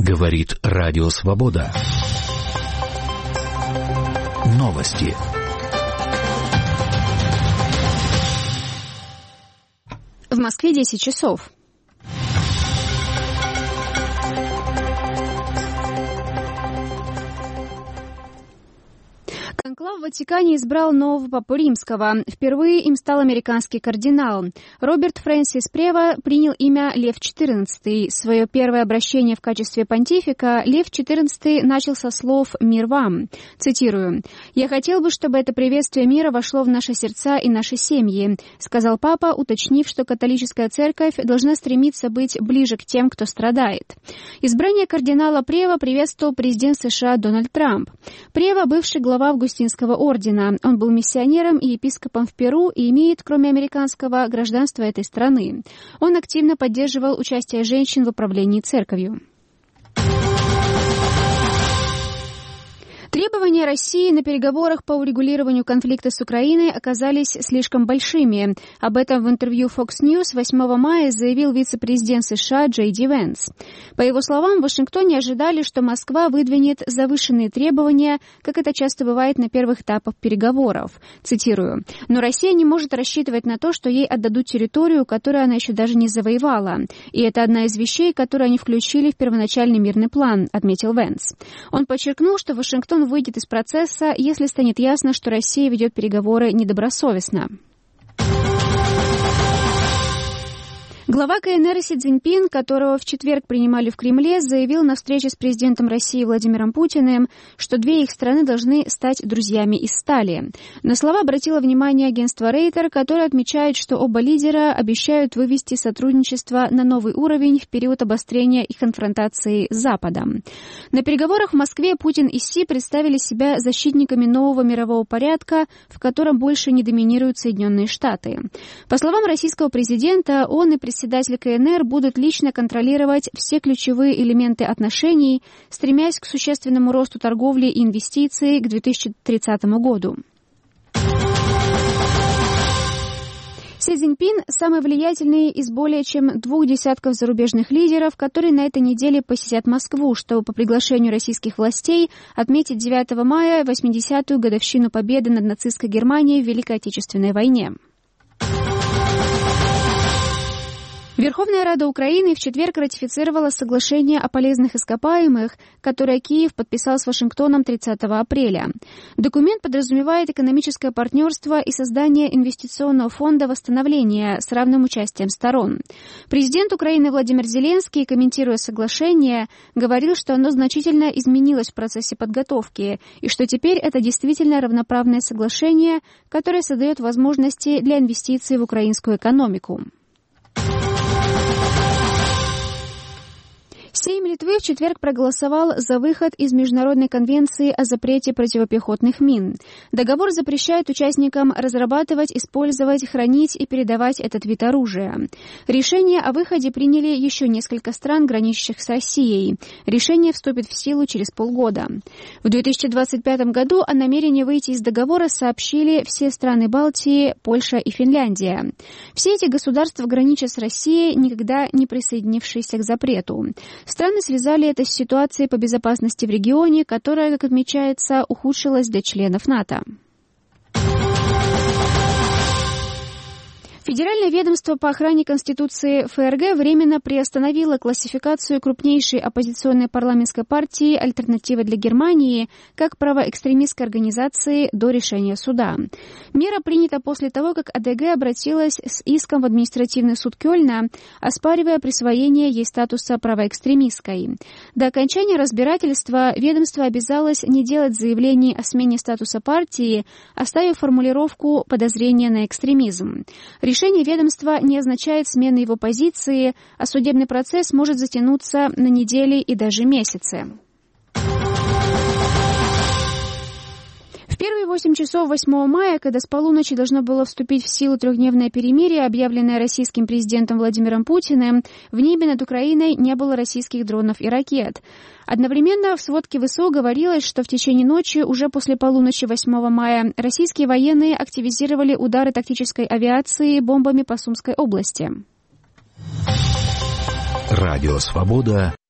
Говорит Радио Свобода. Новости. В Москве 10 часов. Конклав в Ватикане избрал нового папу римского. Впервые им стал американский кардинал. Роберт Фрэнсис Прево принял имя Лев XIV. Свое первое обращение в качестве понтифика Лев XIV начал со слов «Мир вам». Цитирую. «Я хотел бы, чтобы это приветствие мира вошло в наши сердца и наши семьи», сказал папа, уточнив, что католическая церковь должна стремиться быть ближе к тем, кто страдает. Избрание кардинала Прево приветствовал президент США Дональд Трамп. Прево – бывший глава Августинского ордена. Он был миссионером и епископом в Перу и имеет, кроме американского, гражданство этой страны. Он активно поддерживал участие женщин в управлении церковью. Требования России на переговорах по урегулированию конфликта с Украиной оказались слишком большими. Об этом в интервью Fox News 8 мая заявил вице-президент США Джей Ди Венс. По его словам, в Вашингтоне ожидали, что Москва выдвинет завышенные требования, как это часто бывает на первых этапах переговоров. Цитирую. «Но Россия не может рассчитывать на то, что ей отдадут территорию, которую она еще даже не завоевала. И это одна из вещей, которые они включили в первоначальный мирный план», отметил Венс. Он подчеркнул, что Вашингтон выйдет из процесса, если станет ясно, что Россия ведет переговоры недобросовестно. Глава КНР Си Цзиньпин, которого в четверг принимали в Кремле, заявил на встрече с президентом России Владимиром Путиным, что две их страны должны стать друзьями из стали. На слова обратило внимание агентство Рейтер, которое отмечает, что оба лидера обещают вывести сотрудничество на новый уровень в период обострения и конфронтации с Западом. На переговорах в Москве Путин и Си представили себя защитниками нового мирового порядка, в котором больше не доминируют Соединенные Штаты. По словам российского президента, он и председатель КНР будут лично контролировать все ключевые элементы отношений, стремясь к существенному росту торговли и инвестиций к 2030 году. Си Цзиньпин – самый влиятельный из более чем 2 десятков зарубежных лидеров, которые на этой неделе посетят Москву, чтобы по приглашению российских властей отметить 9 мая 80-ю годовщину победы над нацистской Германией в Великой Отечественной войне. Верховная Рада Украины в четверг ратифицировала соглашение о полезных ископаемых, которое Киев подписал с Вашингтоном 30 апреля. Документ подразумевает экономическое партнерство и создание инвестиционного фонда восстановления с равным участием сторон. Президент Украины Владимир Зеленский, комментируя соглашение, говорил, что оно значительно изменилось в процессе подготовки и что теперь это действительно равноправное соглашение, которое создает возможности для инвестиций в украинскую экономику. Сейм Литвы в четверг проголосовал за выход из Международной конвенции о запрете противопехотных мин. Договор запрещает участникам разрабатывать, использовать, хранить и передавать этот вид оружия. Решение о выходе приняли еще несколько стран, граничащих с Россией. Решение вступит в силу через полгода. В 2025 году о намерении выйти из договора сообщили все страны Балтии, Польша и Финляндия. Все эти государства граничат с Россией, никогда не присоединившиеся к запрету. Страны связали это с ситуацией по безопасности в регионе, которая, как отмечается, ухудшилась для членов НАТО. Федеральное ведомство по охране Конституции ФРГ временно приостановило классификацию крупнейшей оппозиционной парламентской партии «Альтернатива для Германии» как правоэкстремистской организации до решения суда. Мера принята после того, как АДГ обратилась с иском в административный суд Кёльна, оспаривая присвоение ей статуса правоэкстремистской. До окончания разбирательства ведомство обязалось не делать заявлений о смене статуса партии, оставив формулировку «подозрение на экстремизм». Решение ведомства не означает смены его позиции, а судебный процесс может затянуться на недели и даже месяцы. В первые 8 часов 8 мая, когда с полуночи должно было вступить в силу трехдневное перемирие, объявленное российским президентом Владимиром Путиным, в небе над Украиной не было российских дронов и ракет. Одновременно в сводке ВСУ говорилось, что в течение ночи, уже после полуночи 8 мая, российские военные активизировали удары тактической авиации бомбами по Сумской области. Радио «Свобода».